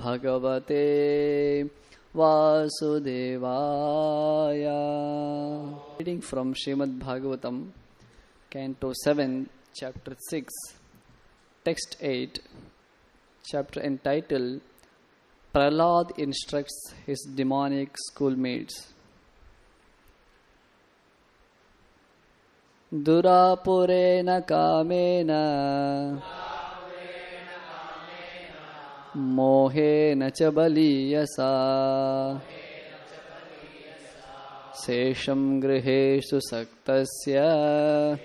Bhagavate Vasudevaya. Reading from Srimad Bhagavatam, Canto 7, Chapter 6, Text 8, chapter entitled Prahlad Instructs His Demonic Schoolmates. Durapurena kamena mohena cha baliyasa sesham griheshu saktasya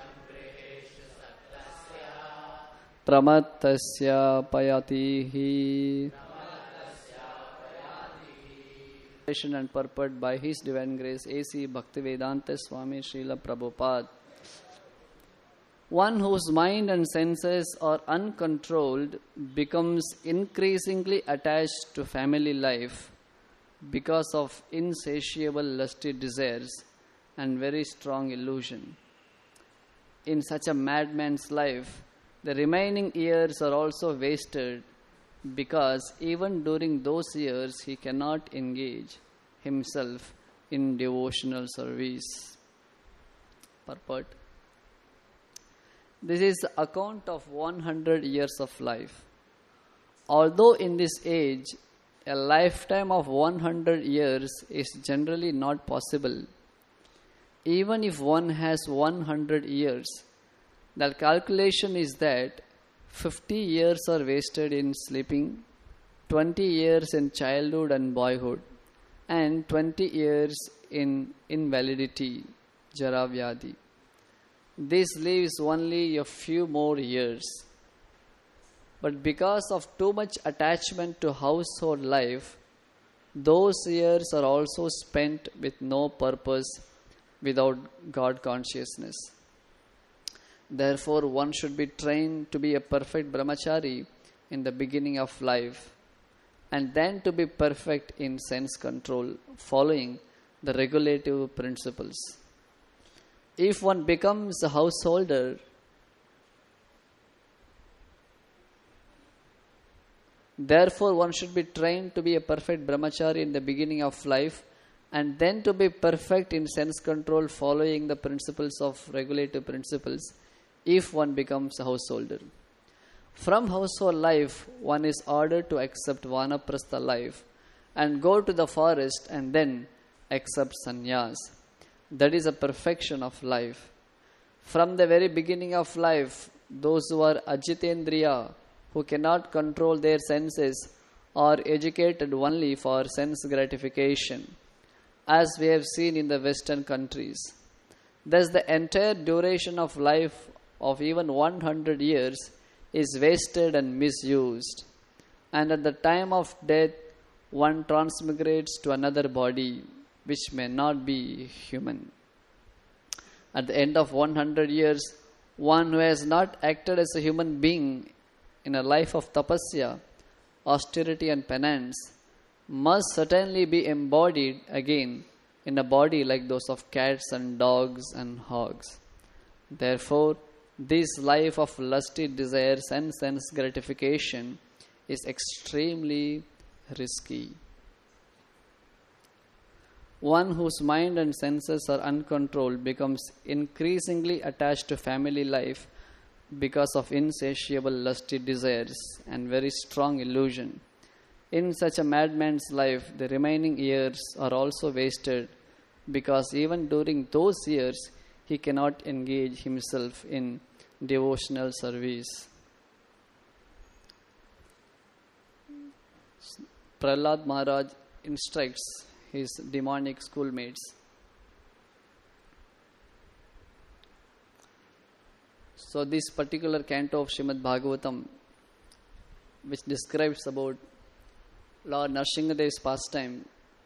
pramattasya payatihi. And purport by His Divine Grace A.C. Bhaktivedanta Swami Srila Prabhupada. One whose mind and senses are uncontrolled becomes increasingly attached to family life because of insatiable lusty desires and very strong illusion. In such a madman's life, the remaining years are also wasted because even during those years he cannot engage himself in devotional service. Purport. This is the account of 100 years of life. Although in this age, a lifetime of 100 years is generally not possible, even if one has 100 years, the calculation is that 50 years are wasted in sleeping, 20 years in childhood and boyhood, and 20 years in invalidity, jara vyadhi. This leaves only a few more years. But because of too much attachment to household life, those years are also spent with no purpose, without God consciousness. Therefore, one should be trained to be a perfect brahmachari in the beginning of life, and then to be perfect in sense control, following the regulative principles. If one becomes a householder, therefore one should be trained to be a perfect brahmachari in the beginning of life, and then to be perfect in sense control, following the principles of regulative principles, if one becomes a householder. From household life, one is ordered to accept vanaprastha life and go to the forest and then accept sannyas. That is a perfection of life. From the very beginning of life, those who are ajitendriya, who cannot control their senses, are educated only for sense gratification, as we have seen in the Western countries. Thus, the entire duration of life of even 100 years is wasted and misused, and at the time of death one transmigrates to another body which may not be human. At the end of 100 years, one who has not acted as a human being in a life of tapasya, austerity and penance must certainly be embodied again in a body like those of cats and dogs and hogs. Therefore, this life of lusty desires and sense gratification is extremely risky. One whose mind and senses are uncontrolled becomes increasingly attached to family life because of insatiable lusty desires and very strong illusion. In such a madman's life, the remaining years are also wasted because even during those years, he cannot engage himself in devotional service. Prahlad Maharaj instructs his demonic schoolmates. So this particular canto of Srimad Bhagavatam, which describes about Lord Nrsingadev's pastime,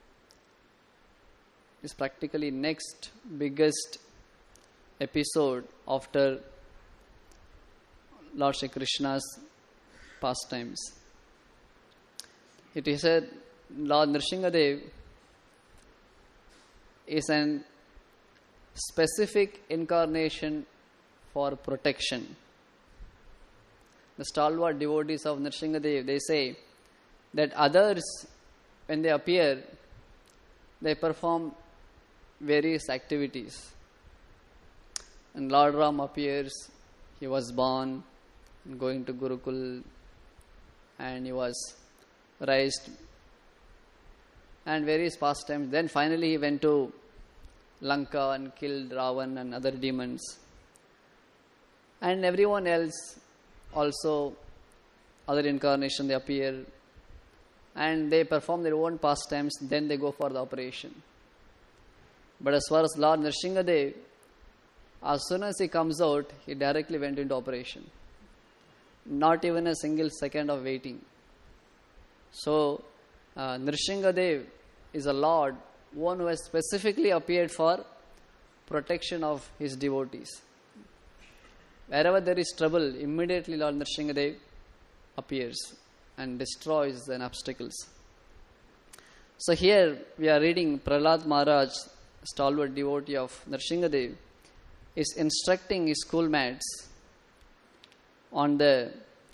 is practically next biggest episode after Lord Shri Krishna's pastimes. It is said Lord Nrsingadev is an specific incarnation for protection. The stalwart devotees of Nrsingadev, they say that others, when they appear, they perform various activities. And Lord Ram appears, he was born, going to Gurukul, and he was raised, and various pastimes. Then finally he went to Lanka and killed Ravan and other demons. And everyone else also, other incarnation, they appear and they perform their own pastimes, then they go for the operation. But as far as Lord Nrsingadev, as soon as he comes out, he directly went into operation. Not even a single second of waiting. So, Nrsingadev is a Lord, one who has specifically appeared for protection of his devotees. Wherever there is trouble, immediately Lord Nrsingadev appears and destroys the obstacles. So here we are reading Prahlad Maharaj, stalwart devotee of Nrsingadev, is instructing his schoolmates on the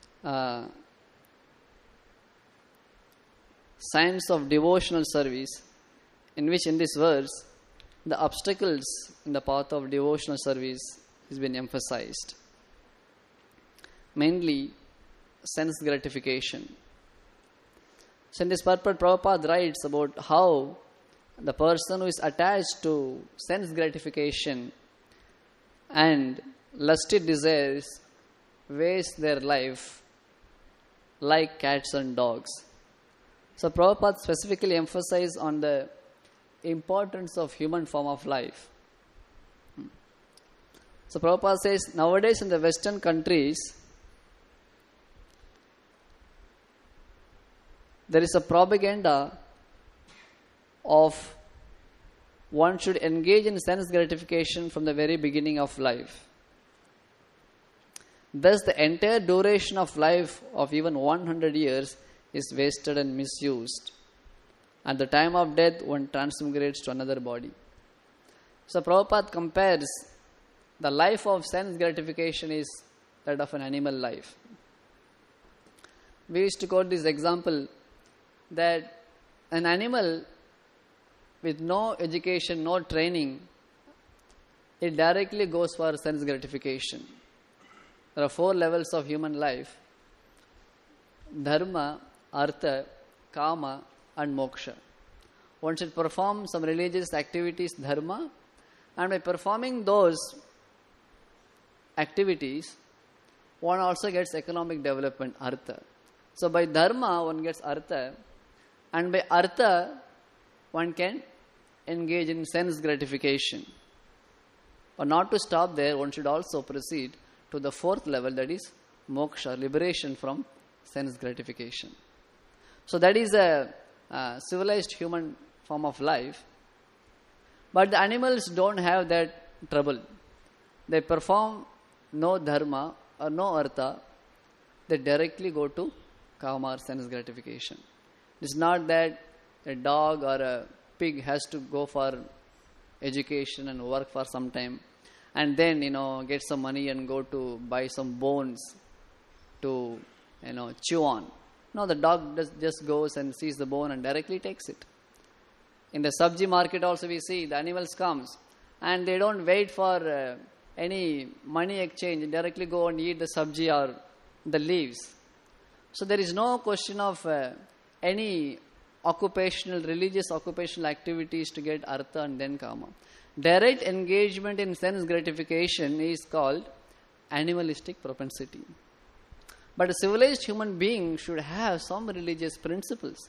science of devotional service, in which in this verse the obstacles in the path of devotional service has been emphasized. Mainly sense gratification. So in this purport, Prabhupada writes about how the person who is attached to sense gratification and lusty desires waste their life like cats and dogs. So Prabhupada specifically emphasized on the importance of human form of life. So Prabhupada says, nowadays in the Western countries, there is a propaganda of one should engage in sense gratification from the very beginning of life. Thus, the entire duration of life of even 100 years is wasted and misused. At the time of death, one transmigrates to another body. So, Prabhupada compares the life of sense gratification is that of an animal life. We used to quote this example that an animal with no education, no training, it directly goes for sense gratification. There are 4 levels of human life: dharma, artha, kama and moksha. One should perform some religious activities, dharma, and by performing those activities, one also gets economic development, artha. So by dharma, one gets artha, and by artha, one can engage in sense gratification. But not to stop there, one should also proceed to the 4th level, that is moksha, liberation from sense gratification. So that is a civilized human form of life. But the animals don't have that trouble. They perform no dharma or no artha, they directly go to kama or sense gratification. It's not that a dog or a pig has to go for education and work for some time and then, get some money and go to buy some bones to, chew on. No, the dog just goes and sees the bone and directly takes it. In the sabji market also we see the animals comes and they don't wait for any money exchange. They directly go and eat the sabji or the leaves. So there is no question of any religious occupational activities to get artha and then kama. Direct engagement in sense gratification is called animalistic propensity. But a civilized human being should have some religious principles.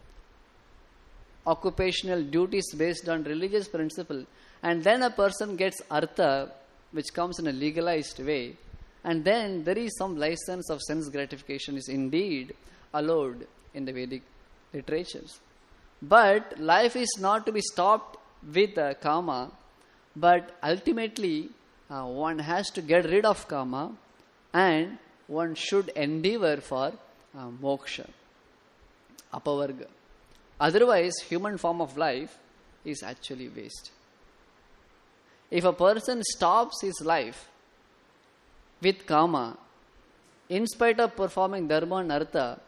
Occupational duties based on religious principle. And then a person gets artha, which comes in a legalized way. And then there is some license of sense gratification is indeed allowed in the Vedic literatures. But life is not to be stopped with kama, but ultimately one has to get rid of kama and one should endeavor for moksha, apavarga. Otherwise, human form of life is actually waste. If a person stops his life with kama, in spite of performing dharma and artha,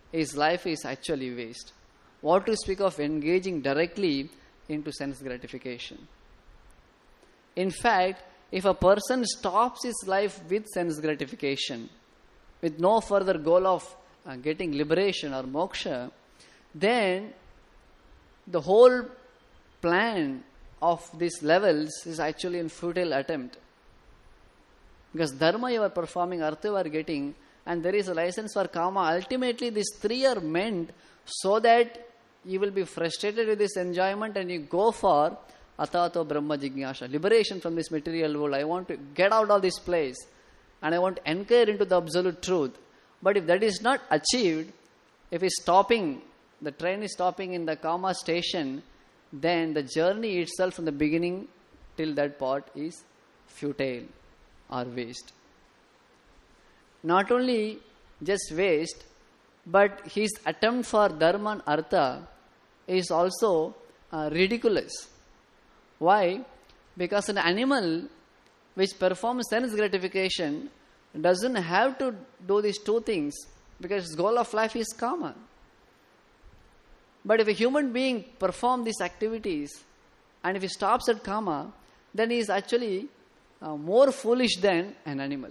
his life is actually waste. What to speak of engaging directly into sense gratification? In fact, if a person stops his life with sense gratification, with no further goal of getting liberation or moksha, then the whole plan of these levels is actually a futile attempt. Because dharma you are performing, artha you are getting, and there is a license for kama. Ultimately, these three are meant so that you will be frustrated with this enjoyment and you go for atato brahma jignasha, liberation from this material world. I want to get out of this place and I want to inquire into the absolute truth. But if that is not achieved, if it's stopping, the train is stopping in the kama station, then the journey itself from the beginning till that part is futile or waste. Not only just waste, but his attempt for dharma and artha is also ridiculous. Why? Because an animal which performs sense gratification doesn't have to do these two things, because its goal of life is kama. But if a human being performs these activities and if he stops at kama, then he is actually more foolish than an animal.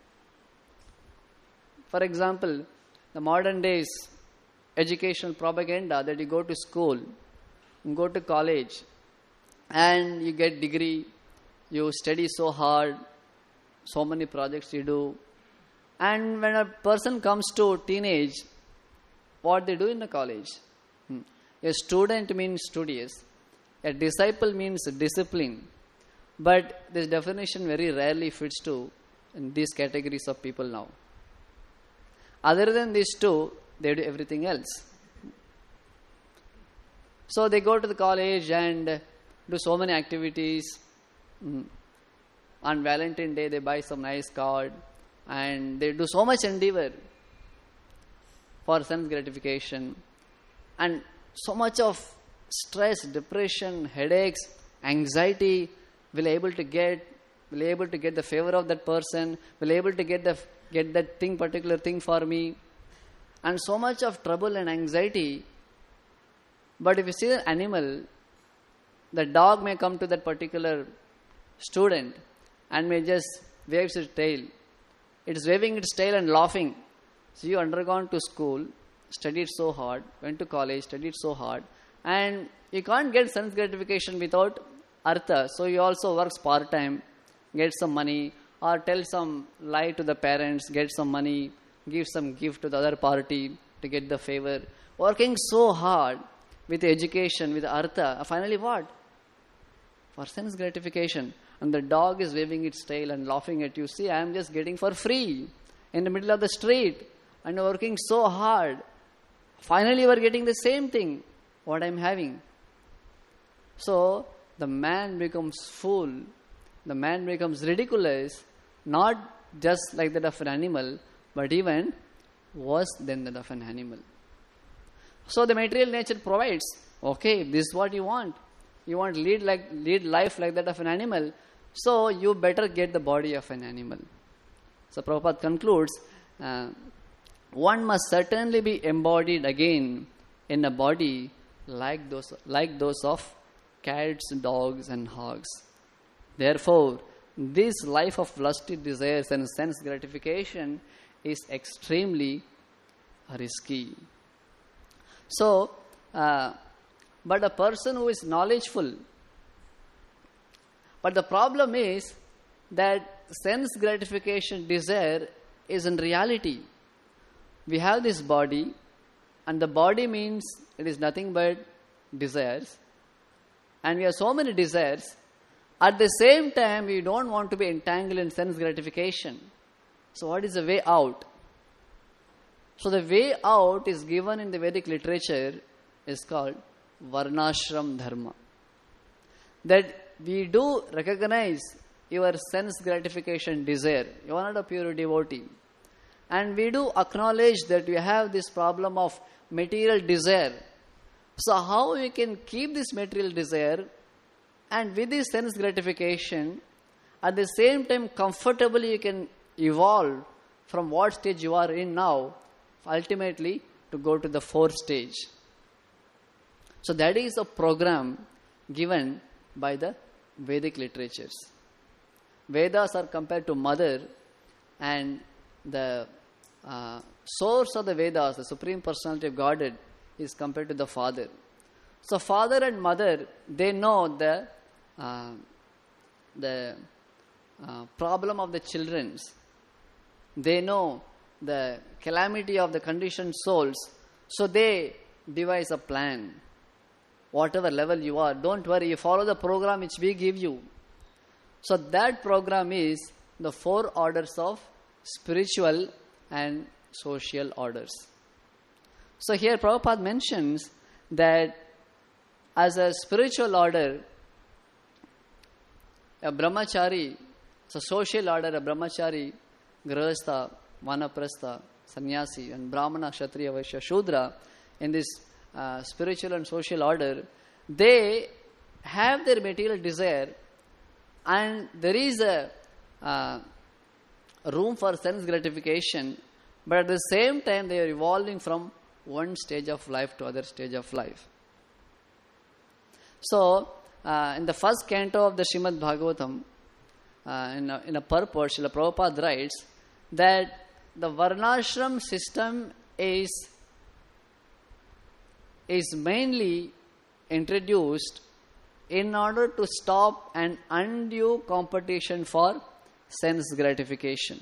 For example, the modern days educational propaganda that you go to school, you go to college, and you get degree, you study so hard, so many projects you do, and when a person comes to teenage, what they do in the college? A student means studious, a disciple means discipline, but this definition very rarely fits to in these categories of people now. Other than these two, they do everything else. So they go to the college and do so many activities. On Valentine's Day, they buy some nice card and they do so much endeavor for sense gratification, and so much of stress, depression, headaches, anxiety will able to get the favor of that person, will able to get that thing, particular thing for me, and so much of trouble and anxiety. But if you see the animal, the dog may come to that particular student and may just waves its tail. It is waving its tail and laughing. So you undergone to school, studied so hard, went to college, studied so hard, and you can't get sense gratification without artha. So you also works part-time, get some money, or tell some lie to the parents, get some money, give some gift to the other party to get the favor. Working so hard with education, with artha, finally what? For sense gratification. And the dog is waving its tail and laughing at you. See, I am just getting for free in the middle of the street, and working so hard. Finally you are getting the same thing what I am having. So the man becomes fool, the man becomes ridiculous, not just like that of an animal, but even worse than that of an animal. So the material nature provides, okay, this is what you want to lead life like that of an animal, so you better get the body of an animal. So Prabhupada concludes, one must certainly be embodied again in a body like those of cats, dogs and hogs. Therefore, this life of lusty desires and sense gratification is extremely risky. So, but a person who is knowledgeful, but the problem is that sense gratification desire is in reality. We have this body, and the body means it is nothing but desires, and we have so many desires. At the same time, we don't want to be entangled in sense gratification. So what is the way out? So the way out is given in the Vedic literature, is called Varnashram Dharma. That we do recognize your sense gratification desire. You are not a pure devotee. And we do acknowledge that you have this problem of material desire. So how you can keep this material desire and with this sense gratification, at the same time comfortably you can evolve from what stage you are in now, ultimately to go to the fourth stage. So that is a program given by the Vedic literatures. Vedas are compared to mother, and the source of the Vedas, the Supreme Personality of Godhead, is compared to the father. So father and mother, they know the problem of the children. They know the calamity of the conditioned souls. So they devise a plan. Whatever level you are, don't worry, you follow the program which we give you. So that program is the 4 orders of spiritual and social orders. So here Prabhupada mentions that as a spiritual order, a brahmachari, so social order, a brahmachari, grahastha, vanaprastha, sannyasi, and brahmana, kshatriya, vaishya, shudra, in this spiritual and social order, they have their material desire, and there is a room for sense gratification, but at the same time they are evolving from one stage of life to other stage of life. So, in the first canto of the Srimad Bhagavatam, in a purport, Srila Prabhupada writes that the Varnashram system is mainly introduced in order to stop an undue competition for sense gratification.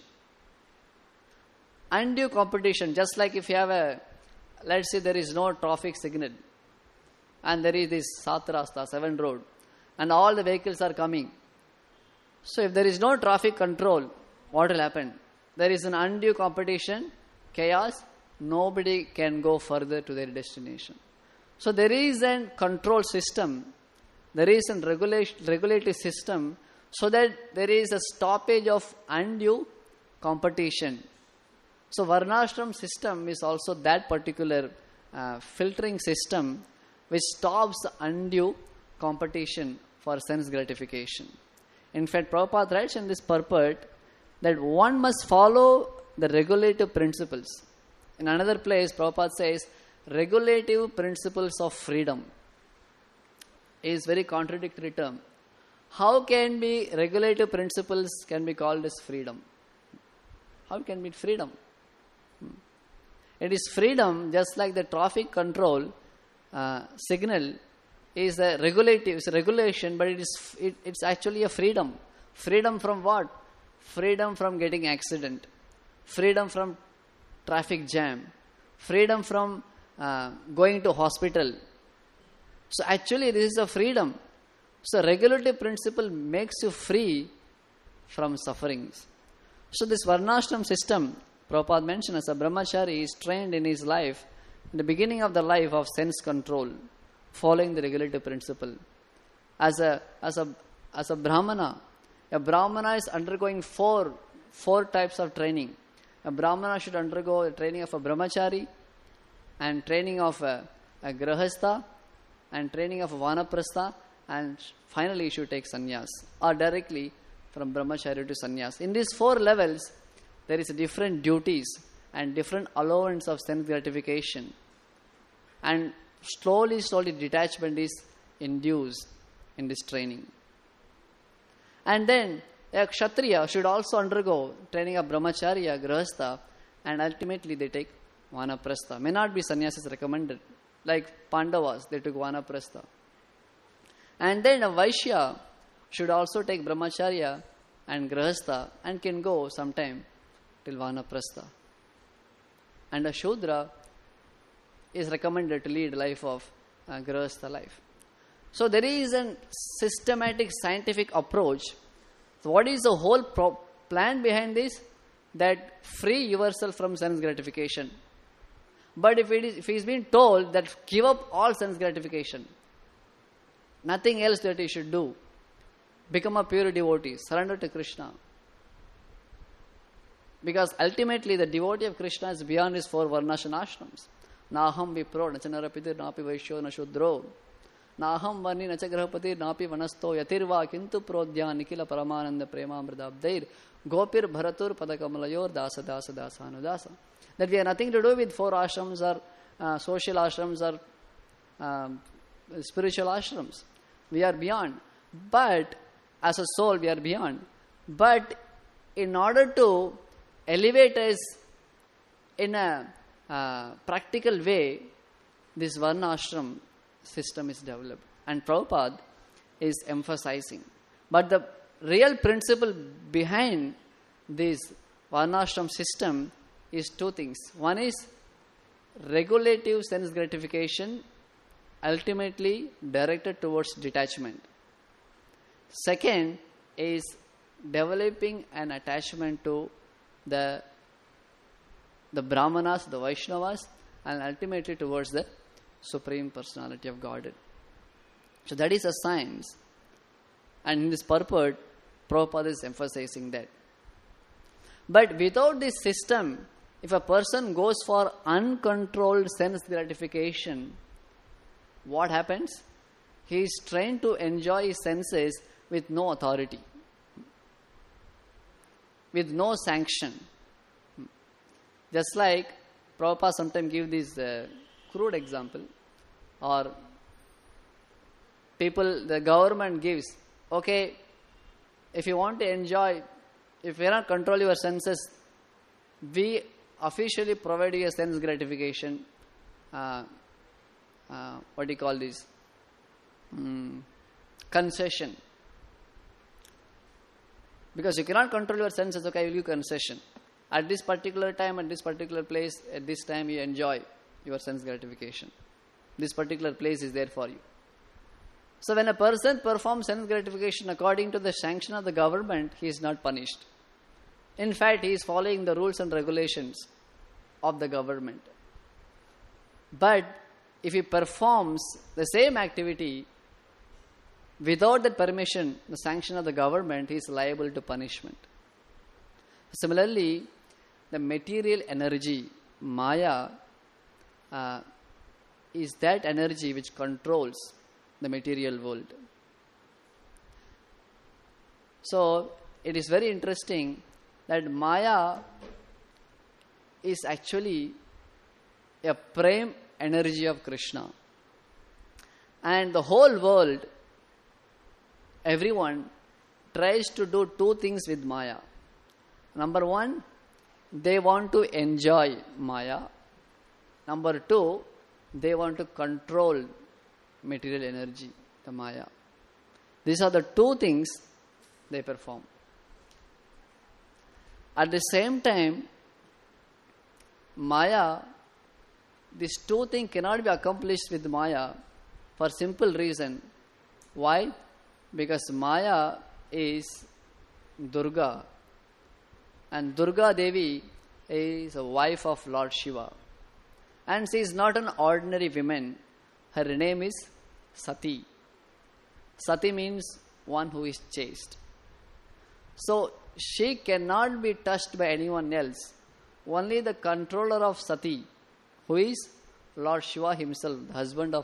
Undue competition, just like if you have let's say there is no traffic signal, and there is this Satrasta, 7 road, and all the vehicles are coming. So if there is no traffic control, what will happen? There is an undue competition, chaos, nobody can go further to their destination. So there is a control system, there is a regulatory system, so that there is a stoppage of undue competition. So Varnashram system is also that particular filtering system which stops the undue competition for sense gratification. In fact, Prabhupada writes in this purport that one must follow the regulative principles. In another place, Prabhupada says, regulative principles of freedom is very contradictory term. How can be regulative principles can be called as freedom? How can be freedom? It is freedom, just like the traffic control signal is a regulative, it's a regulation, but it's actually a freedom. Freedom from what? Freedom from getting accident, freedom from traffic jam, freedom from going to hospital. So actually this is a freedom. So regulative principle makes you free from sufferings. So this Varnashram system, Prabhupada mentioned, as a brahmachari is trained in his life, in the beginning of the life, of sense control, following the regulative principle. As a brahmana, a brahmana is undergoing four types of training. A brahmana should undergo a training of a brahmachari, and training of a grahastha, and training of a vanaprastha, and finally he should take sannyas, or directly from brahmacharya to sannyas. In these 4 levels, there is different duties and different allowance of sense gratification, and slowly detachment is induced in this training. And then a kshatriya should also undergo training of brahmacharya, grahastha, and ultimately they take vanaprastha. May not be sannyasis recommended, like Pandavas, they took vanaprastha. And then a vaishya should also take brahmacharya and grahastha and can go sometime till vanaprastha. And a shudra is recommended to lead life of grahastha life. So there is a systematic scientific approach. So what is the whole plan behind this? That free yourself from sense gratification. But if he is being told that give up all sense gratification, nothing else that he should do, become a pure devotee, surrender to Krishna. Because ultimately the devotee of Krishna is beyond his 4 varnas and ashrams. Naham vipro nachanarapitir napi vaishyo nashudro. Naham varni nachagrahapatir napi vanasto yatirva kintu prodhya nikila paramananda premamridabdair gopir bharatur padakamalayor dasa dasa dasa anudasa. That we have nothing to do with 4 ashrams or social ashrams or spiritual ashrams. We are beyond. But as a soul, we are beyond. But in order to elevate us in a practical way, this Varna ashram system is developed. And Prabhupada is emphasizing. But the real principle behind this Varnashram system is two things. One is regulative sense gratification, ultimately directed towards detachment. Second is developing an attachment to the Brahmanas, the Vaishnavas, and ultimately towards the Supreme Personality of Godhead. So that is a science. And in this purport, Prabhupada is emphasizing that. But without this system, if a person goes for uncontrolled sense gratification, what happens? He is trained to enjoy his senses with no authority, with no sanction. Just like Prabhupada sometimes give this crude example, or the government gives, okay, if you want to enjoy, if you cannot control your senses, we officially provide you a sense gratification. What do you call this? Concession. Because you cannot control your senses, okay, I will give concession. At this particular time, at this particular place, at this time you enjoy your sense gratification. This particular place is there for you. So when a person performs sense gratification according to the sanction of the government, he is not punished. In fact, he is following the rules and regulations of the government. But if he performs the same activity without that permission, the sanction of the government, he is liable to punishment. Similarly, the material energy, Maya, is that energy which controls the material world. So, it is very interesting that Maya is actually a prime energy of Krishna. And the whole world, everyone tries to do two things with Maya. Number one, they want to enjoy Maya. Number two, they want to control material energy, the Maya. These are the two things they perform. At the same time, Maya, these two things cannot be accomplished with Maya for simple reason. Why? Because Maya is Durga, and Durga Devi is a wife of Lord Shiva. And she is not an ordinary woman. Her name is Sati. Sati means one who is chaste. So, she cannot be touched by anyone else. Only the controller of Sati, who is Lord Shiva himself, the husband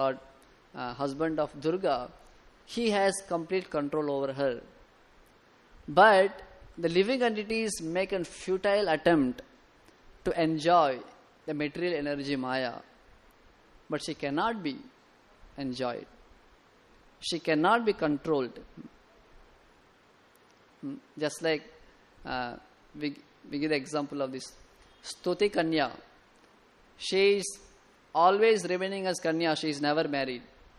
of Durga, he has complete control over her. But the living entities make a futile attempt to enjoy the material energy Maya. But she cannot be enjoyed. She cannot be controlled. Just like we give the example of this Stuti Kanya. She is always remaining as Kanya. She is never married.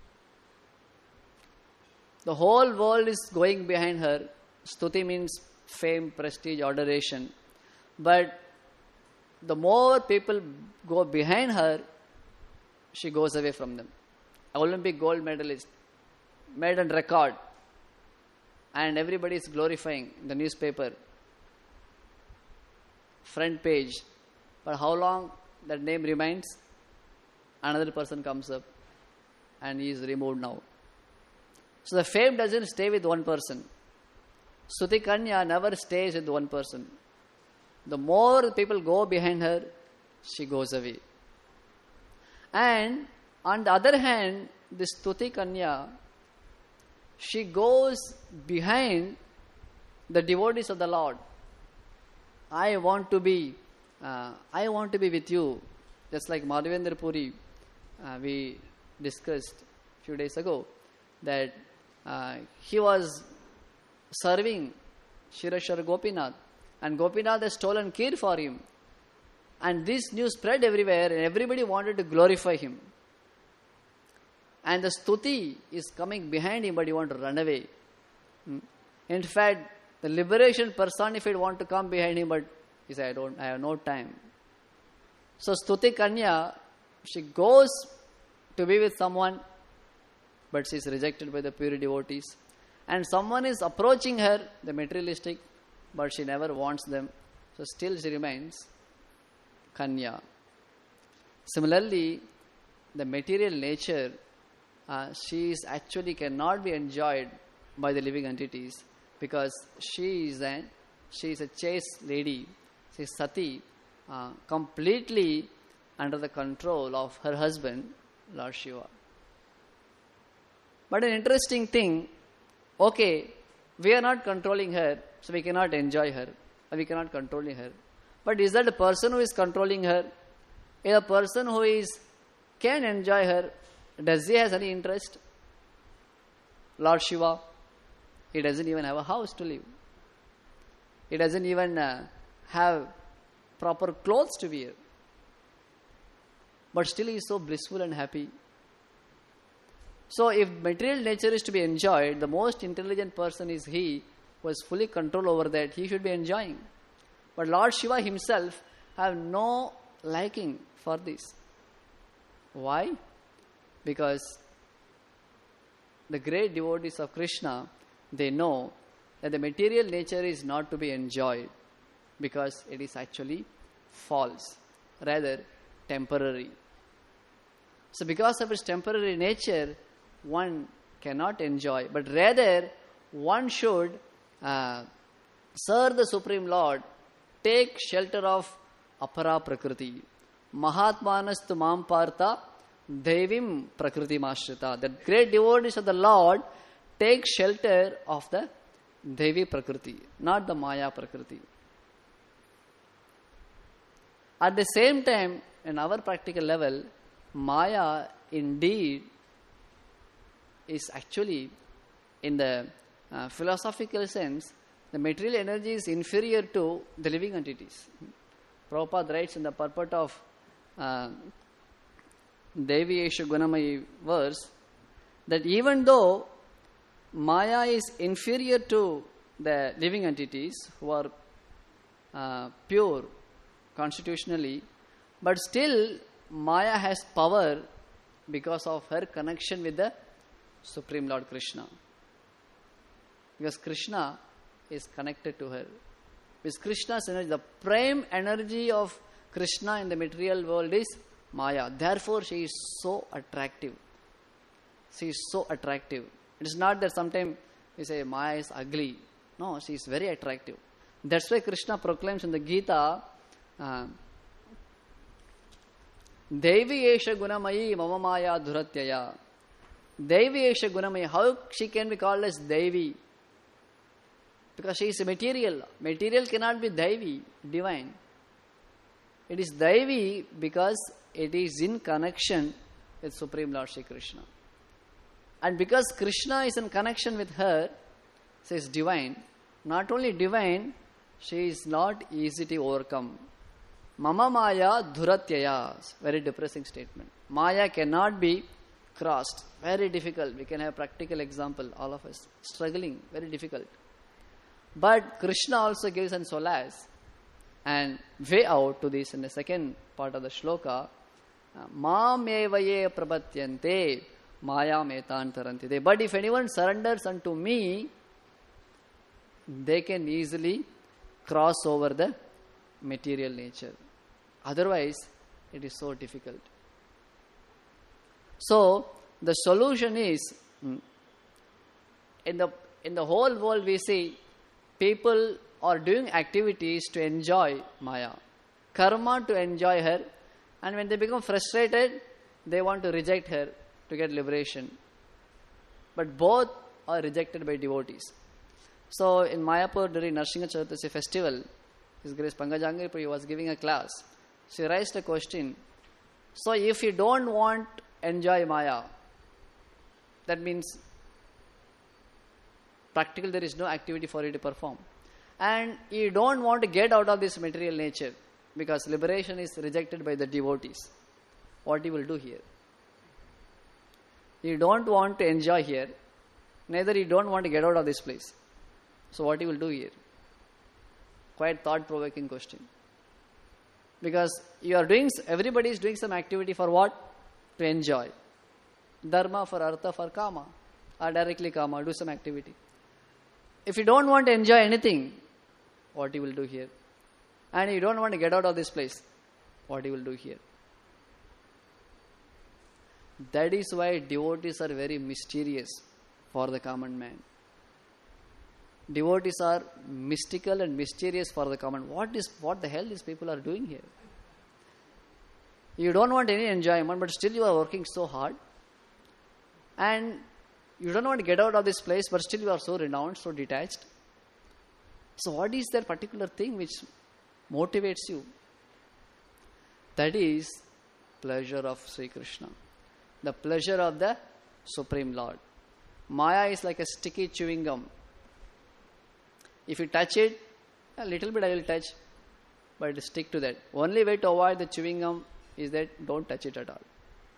The whole world is going behind her. Stuti means fame, prestige, adoration. But the more people go behind her, she goes away from them. Olympic gold medalist, made on record, and everybody is glorifying the newspaper, front page. But how long that name remains? Another person comes up and he is removed now. So the fame doesn't stay with one person. Stuti Kanya never stays with one person. The more people go behind her, she goes away. And on the other hand, this Stuti Kanya, she goes behind the devotees of the Lord. I want to be with you. just like Madhavendra Puri, we discussed a few days ago, that he was serving Shirashwar Gopinath, and Gopinath has stolen kheer for him. And this news spread everywhere, and everybody wanted to glorify him. And the stuti is coming behind him, but he wants to run away. In fact, the liberation personified want to come behind him, but he said, I have no time. So Stuti Kanya, she goes to be with someone, but she is rejected by the pure devotees. And someone is approaching her, the materialistic, but she never wants them. So still she remains Kanya. Similarly, the material nature, she is actually cannot be enjoyed by the living entities, because she is a chaste lady. She is Sati, completely under the control of her husband, Lord Shiva. But an interesting thing, okay, we are not controlling her, so we cannot enjoy her, or we cannot control her. But is that a person who is controlling her? Is a person who can enjoy her, does he have any interest? Lord Shiva, he doesn't even have a house to live. He doesn't even have proper clothes to wear. But still he is so blissful and happy. So if material nature is to be enjoyed, the most intelligent person is he who has fully control over that. He should be enjoying. But Lord Shiva himself have no liking for this. Why? Because the great devotees of Krishna, they know that the material nature is not to be enjoyed, because it is actually false, rather temporary. So because of its temporary nature, one cannot enjoy, but rather one should serve the Supreme Lord, take shelter of Apara Prakriti. Mahatmanastu Mam Partha Devim Prakriti Mashrita. The great devotees of the Lord take shelter of the Devi Prakriti, not the Maya Prakriti. At the same time, in our practical level, Maya indeed is actually, in the philosophical sense, the material energy is inferior to the living entities. Prabhupada writes in the purport of Devi Esha Gunamayi verse that even though Maya is inferior to the living entities who are pure constitutionally, but still Maya has power because of her connection with the Supreme Lord Krishna. Because Krishna is connected to her. With Krishna's energy, the prime energy of Krishna in the material world is Maya. Therefore, she is so attractive. She is so attractive. It is not that sometimes we say Maya is ugly. No, she is very attractive. That's why Krishna proclaims in the Gita, Devi Esha Gunamayi Mama Maya Dhuratyaya. Devi Esha Gunamayi. How she can be called as Devi? Because she is a material. Material cannot be Devi, divine. It is Devi because it is in connection with Supreme Lord Shri Krishna. And because Krishna is in connection with her, she is divine. Not only divine, she is not easy to overcome. Mama Maya Dhuratyaya. Very depressing statement. Maya cannot be crossed. Very difficult. We can have practical example. All of us struggling. Very difficult. But Krishna also gives an solace and way out to this in the second part of the shloka. Mam evaye prabhatyante maya metantarantite. But if anyone surrenders unto me, they can easily cross over the material nature. Otherwise, it is so difficult. So, the solution is, in the whole world we see, people are doing activities to enjoy Maya. Karma to enjoy her. And when they become frustrated, they want to reject her to get liberation. But both are rejected by devotees. So in Mayapur during Narsingha Chaturthi festival, His Grace Pangajangri was giving a class. She raised a question So if you don't want enjoy Maya, that means practically there is no activity for you to perform. And you don't want to get out of this material nature because liberation is rejected by the devotees. What you will do here? You don't want to enjoy here, neither you don't want to get out of this place. So what you will do here? Quite thought-provoking question. Because everybody is doing some activity for what? To enjoy. Dharma for artha for kama. Or directly kama, do some activity. If you don't want to enjoy anything, what you will do here? And you don't want to get out of this place, what you will do here? That is why devotees are very mysterious for the common man. Devotees are mystical and mysterious for the common. What the hell these people are doing here? You don't want any enjoyment, but still you are working so hard. And you don't want to get out of this place, but still you are so renounced, so detached. So what is that particular thing which motivates you? That is pleasure of Sri Krishna. The pleasure of the Supreme Lord. Maya is like a sticky chewing gum. If you touch it, a little bit I will touch, but stick to that. Only way to avoid the chewing gum is that don't touch it at all.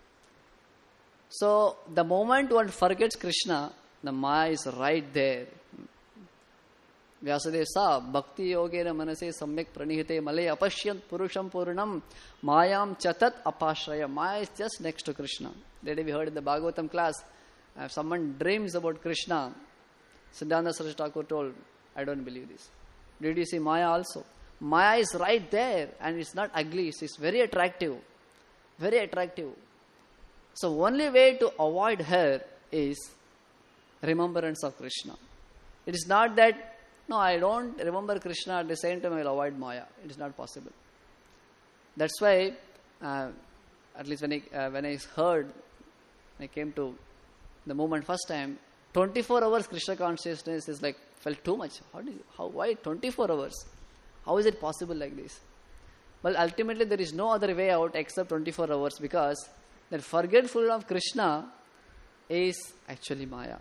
So the moment one forgets Krishna, the Maya is right there. Vyasadeva sa bhakti yogena manase samyak pranihite male apashyant purusham purnam mayam chatat apashraya. Maya is just next to Krishna. That day we heard in the Bhagavatam class, if someone dreams about Krishna, Siddhanta Saraswati Thakur told, I don't believe this. Did you see Maya also? Maya is right there and it's not ugly, it's very attractive. Very attractive. So only way to avoid her is remembrance of Krishna. It is not that, no, I don't remember Krishna, at the same time I will avoid Maya. It is not possible. That's why, at least when I heard, I came to the movement first time, 24 hours Krishna consciousness is like, felt too much. Why 24 hours? How is it possible like this? Well, ultimately there is no other way out except 24 hours because that forgetful of Krishna is actually Maya.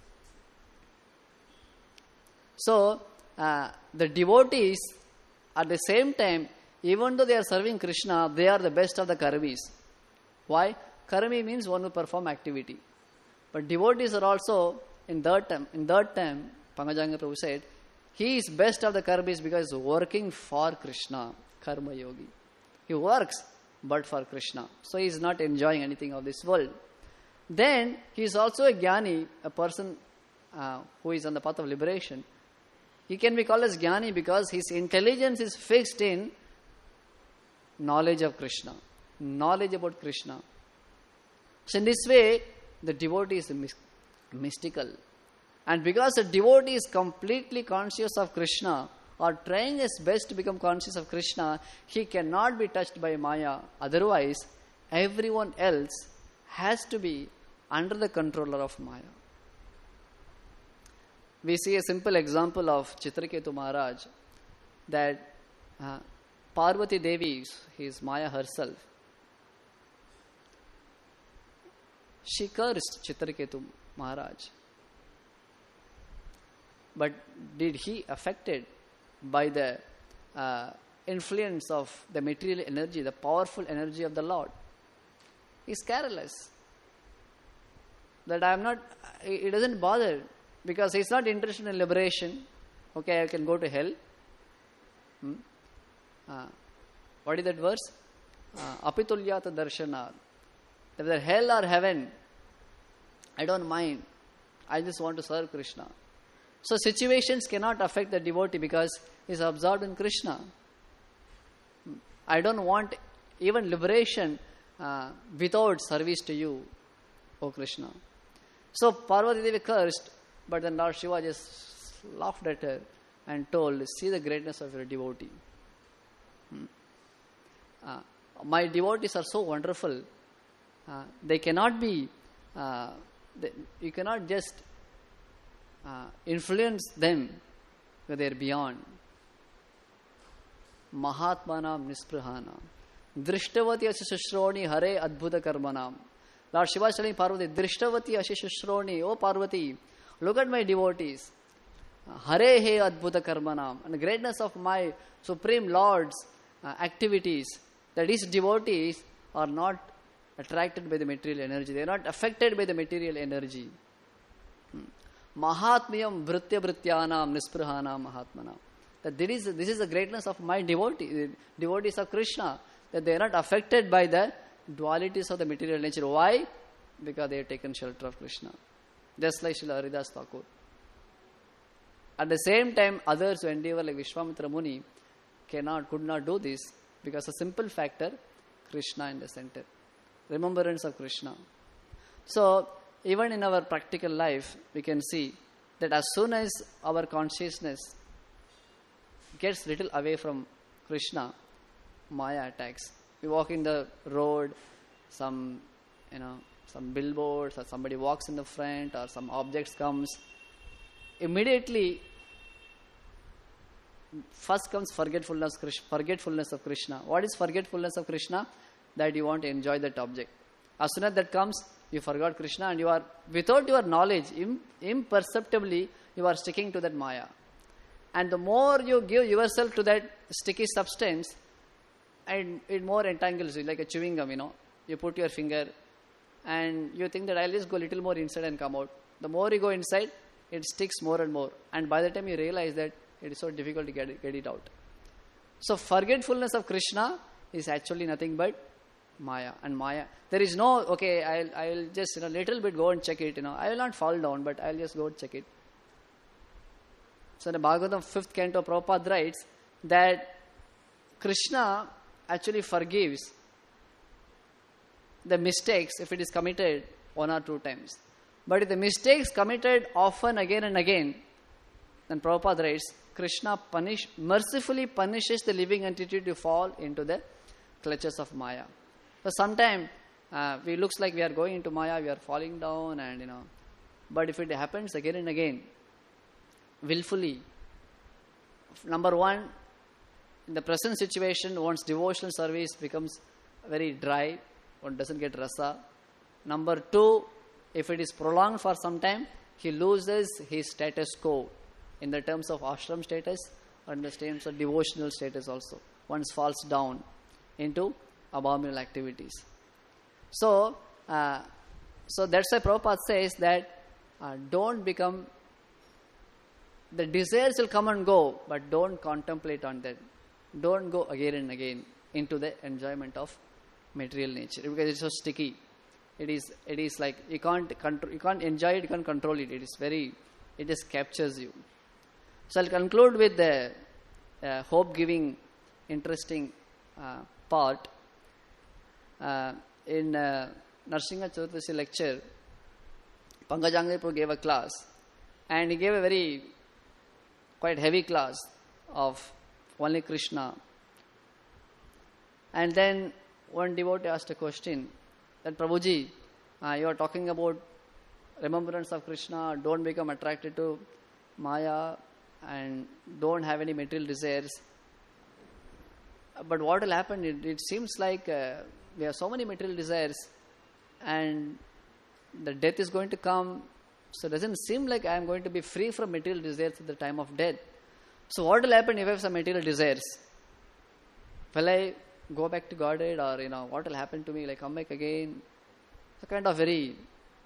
So, the devotees at the same time, even though they are serving Krishna, they are the best of the karmis. Why? Karmi means one who perform activity. But devotees are also, in third time, Pangajanga Prabhu said, he is best of the karmis because he is working for Krishna, karma yogi. He works, but for Krishna. So he is not enjoying anything of this world. Then, he is also a jnani, a person who is on the path of liberation. He can be called as jnani because his intelligence is fixed in knowledge of Krishna, knowledge about Krishna. So in this way, the devotee is mystical. And because the devotee is completely conscious of Krishna or trying his best to become conscious of Krishna, he cannot be touched by Maya. Otherwise, everyone else has to be under the controller of Maya. We see a simple example of Chitraketu Maharaj that Parvati Devi, his Maya herself, she cursed Chitraketu Maharaj. But did he affected by the influence of the material energy, the powerful energy of the Lord? He is careless. That I am not, it doesn't bother because he is not interested in liberation. Okay, I can go to hell. What is that verse? Apitulyata darshana. Whether hell or heaven, I don't mind. I just want to serve Krishna. So situations cannot affect the devotee because he is absorbed in Krishna. I don't want even liberation without service to you, O Krishna. So Parvati Devi cursed, but then Lord Shiva just laughed at her and told, see the greatness of your devotee. My devotees are so wonderful. They cannot be, you cannot just influence them because they are beyond. Mahatmanam nisprahana. Drishtavati ashishroni hare adbhuta karmanam. Lord Shiva is telling Parvati, Drishtavati ashishroni, oh Parvati, look at my devotees. Hare he adbhuta karmanam. And the greatness of my Supreme Lord's activities, that his devotees are not attracted by the material energy. They are not affected by the material energy. Mahatmyam vritya vrityanam nisprahanam mahatmanam. That this is the greatness of my devotees of Krishna, that they are not affected by the dualities of the material nature. Why? Because they have taken shelter of Krishna. Just like Srila Haridas Thakur. At the same time, others who endeavor like Vishwamitra Muni could not do this, because a simple factor, Krishna in the center. Remembrance of Krishna. So, even in our practical life, we can see that as soon as our consciousness gets little away from Krishna, Maya attacks. We walk in the road, some billboards, or somebody walks in the front, or some objects comes. Immediately, first comes forgetfulness of Krishna. What is forgetfulness of Krishna? That you want to enjoy that object. As soon as that comes, you forgot Krishna, and you are, without your knowledge, imperceptibly, you are sticking to that Maya. And the more you give yourself to that sticky substance, and it more entangles you, like a chewing gum, You put your finger, and you think that I'll just go a little more inside and come out. The more you go inside, it sticks more and more. And by the time you realize that it is so difficult to get it out. So forgetfulness of Krishna is actually nothing but Maya. And Maya, there is no, okay, I'll just, little bit go and check it, I will not fall down, but I'll just go and check it. So in the Bhagavatam 5th canto, Prabhupada writes that Krishna actually forgives the mistakes if it is committed 1 or 2 times. But if the mistakes committed often, again and again, then Prabhupada writes, Krishna mercifully punishes the living entity to fall into the clutches of Maya. So sometimes it looks like we are going into Maya, we are falling down, and but if it happens again and again, willfully, number one, in the present situation, one's devotional service becomes very dry, one doesn't get rasa. Number two, if it is prolonged for some time, he loses his status quo in the terms of ashram status and the terms of devotional status also. One falls down into abominable activities. So that's why Prabhupada says that don't become, the desires will come and go, but don't contemplate on that. Don't go again and again into the enjoyment of material nature, because it's so sticky. It is like you can't enjoy it, you can't control it. It just captures you. So I'll conclude with the hope-giving, interesting part. In Narsingha Chaturdashi lecture, Pankaj Prabhu gave a class, and he gave a quite heavy class of only Krishna. And then one devotee asked a question, that Prabhuji, you are talking about remembrance of Krishna, don't become attracted to Maya, and don't have any material desires. But what will happen? It seems like we have so many material desires, and the death is going to come. So it doesn't seem like I am going to be free from material desires at the time of death. So what will happen if I have some material desires? Will I go back to Godhead, or what will happen to me? Will I come back again? It's a kind of very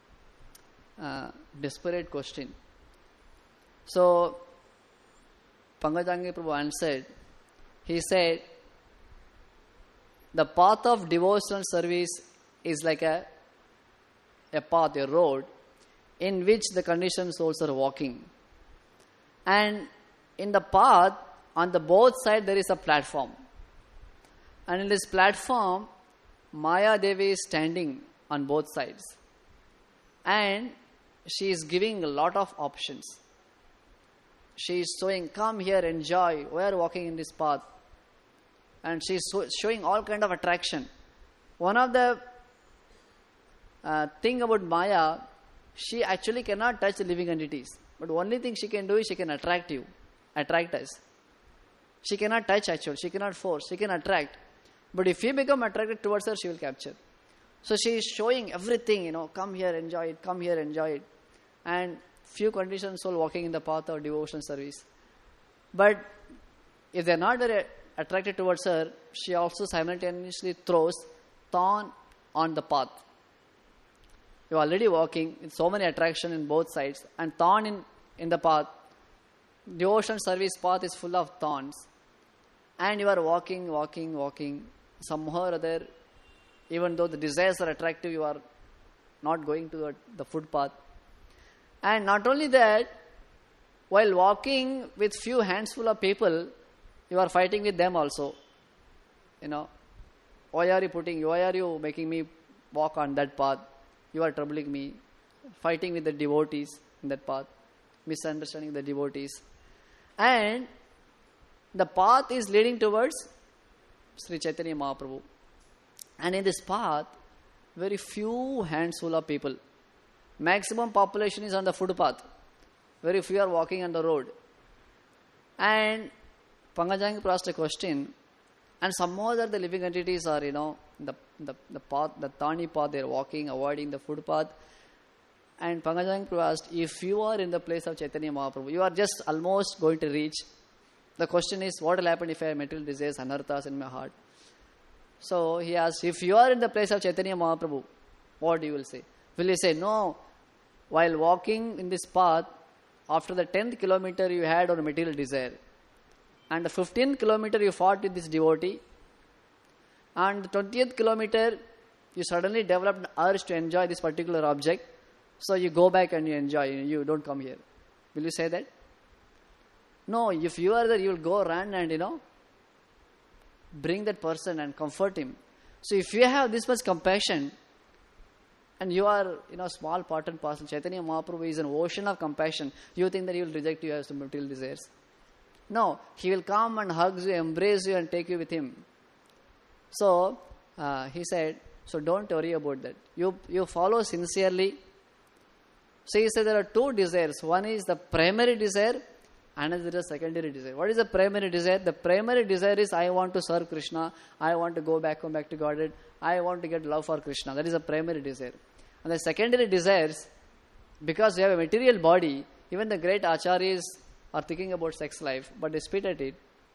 desperate question. So Pankaj Prabhu answered. He said, the path of devotional service is like a path, a road, in which the conditioned souls are walking. And in the path, on the both sides, there is a platform. And in this platform, Maya Devi is standing on both sides. And she is giving a lot of options. She is showing, come here, enjoy, we are walking in this path. And she is showing all kind of attraction. One of the thing about Maya, she actually cannot touch the living entities. But only thing she can do is she can attract us. She cannot touch actually, she cannot force, she can attract. But if you become attracted towards her, she will capture. So she is showing everything, come here, enjoy it, come here, enjoy it. And few conditioned soul walking in the path of devotion service. But if they are not very attracted towards her, she also simultaneously throws thorn on the path. You are already walking with so many attraction in both sides, and thorn in the path. Devotion service path is full of thorns. And you are walking. Somehow or other, even though the desires are attractive, you are not going to the footpath. And not only that, while walking with few handsful of people, you are fighting with them also. Why are you making me walk on that path? You are troubling me. Fighting with the devotees in that path. Misunderstanding the devotees. And the path is leading towards Sri Chaitanya Mahaprabhu. And in this path, very few handsful of people. Maximum population is on the footpath. Very few are walking on the road. And Pangajangi asked a question. And some other the living entities are, the path, the thorny path, they are walking, avoiding the footpath. And Pangajangi asked, if you are in the place of Chaitanya Mahaprabhu, you are just almost going to reach. The question is, what will happen if I have material desires, anarthas in my heart? So he asked, if you are in the place of Chaitanya Mahaprabhu, what you will say? Will you say, no, while walking in this path, after the 10th kilometer you had on material desire, and the 15th kilometer you fought with this devotee, and the 20th kilometer you suddenly developed an urge to enjoy this particular object, so you go back and you enjoy, you don't come here. Will you say that? No, if you are there, you will go run and, bring that person and comfort him. So if you have this much compassion, and you are, small part and parcel, Chaitanya Mahaprabhu is an ocean of compassion, you think that he will reject you as some material desires? No, he will come and hug you, embrace you and take you with him. So, he said, so don't worry about that. You follow sincerely. So he said there are two desires. One is the primary desire, another is the secondary desire. What is the primary desire? The primary desire is I want to serve Krishna, I want to go back to Godhead, I want to get love for Krishna. That is the primary desire. And the secondary desires, because we have a material body, even the great acharyas are thinking about sex life, but they spit at it.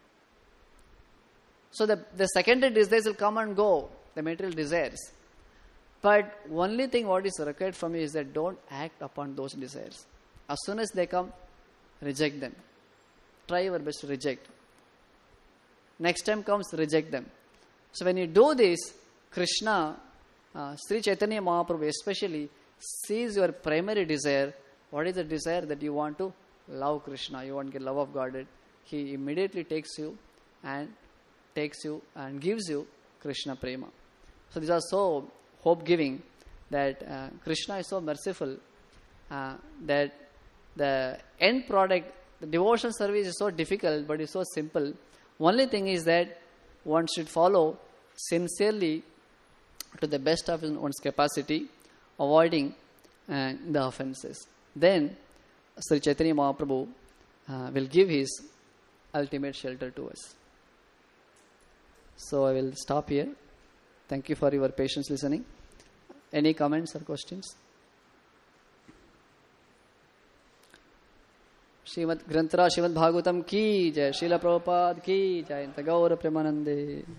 So the secondary desires will come and go, the material desires. But only thing what is required from you is that don't act upon those desires. As soon as they come, reject them. Try your best to reject. Next time comes, reject them. So when you do this, Krishna, Sri Chaitanya Mahaprabhu especially, sees your primary desire. What is the desire? That you want to love Krishna, you want to get love of Godhead. He immediately takes you and gives you Krishna Prema. So these are so hope-giving that Krishna is so merciful that the end product, the devotion service is so difficult but it's so simple. Only thing is that one should follow sincerely to the best of one's capacity, avoiding the offenses. Then Sri Chaitanya Mahaprabhu will give his ultimate shelter to us. So I will stop here. Thank you for your patience listening. Any comments or questions? Srimad Granthara Srimad Bhagavatam ki jai, Srila Prabhupada ki jai, Gaura Premanande.